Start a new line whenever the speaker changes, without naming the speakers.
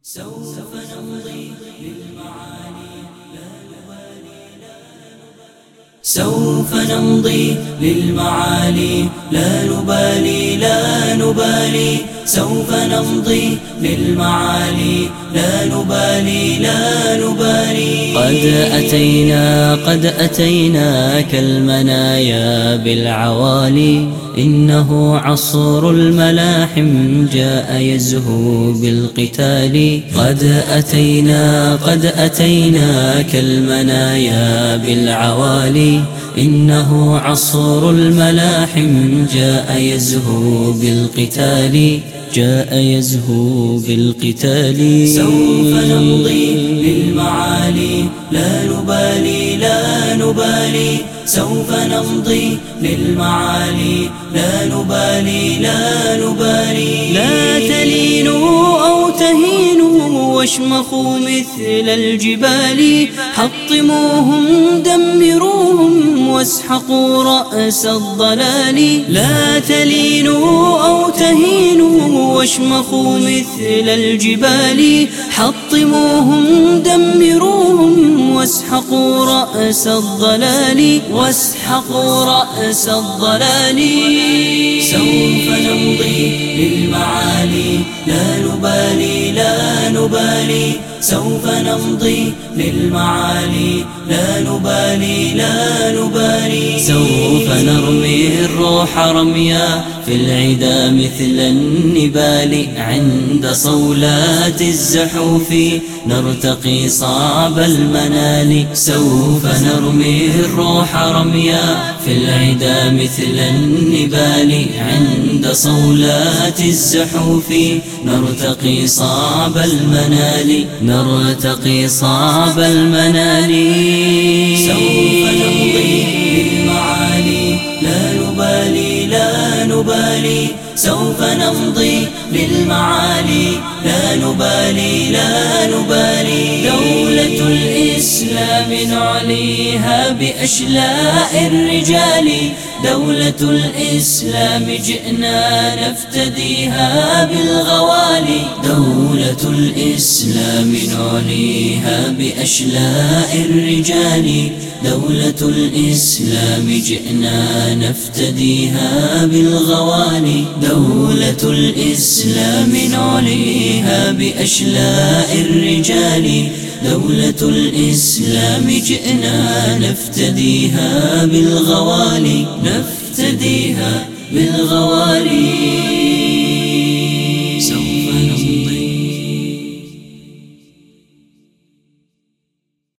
سوف نمضي للمعالي لا نبالي سوف نمضي للمعالي لا نبالي لا نبالي سوف نمضي للمعالي لا نبالي لا نبالي قد أتينا كالمنايا بالعوالي إنه عصر الملاحم جاء يزهو بالقتال قد أتينا كالمنايا بالعوالي إنه عصر الملاحم جاء يزهو بالقتال سوف نمضي للمعالي لا نبالي لا نبالي سوف نمضي للمعالي لا نبالي لا نبالي لا تلينوا أو تهينوا واشمخوا مثل الجبال حطموهم دمروهم واسحقوا رأس الضلال لا تلينوا أو تهينوا واشمخوا مثل الجبال حطموهم دمروهم واسحقوا رأس الضلال سوف نمضي للمعالي لا نبالي لا نبالي سوف نمضي للمعالي لا نبالي لا نبالي سوف نرمي الروح رميا في العدا مثل النبال عند صولات الزحوف نرتقي صعب المنال سوف نرمي الروح رميا في العدا مثل النبال عند صولات الزحوف نرتقي صعب المنال سوف نمضي للمعالي لا نبالي لا نبالي سوف نمضي للمعالي لا نبالي لا نبالي دولة الإسلام نعليها بأشلاء الرجال دولة الإسلام جئنا نفتديها بالغوالي دولة الإسلام نعليها بأشلاء الرجال دولة الإسلام جئنا نفتديها بالغوالي دولة الإسلام نعليها بأشلاء الرجال دولة الإسلام جئنا نفتديها بالغوالي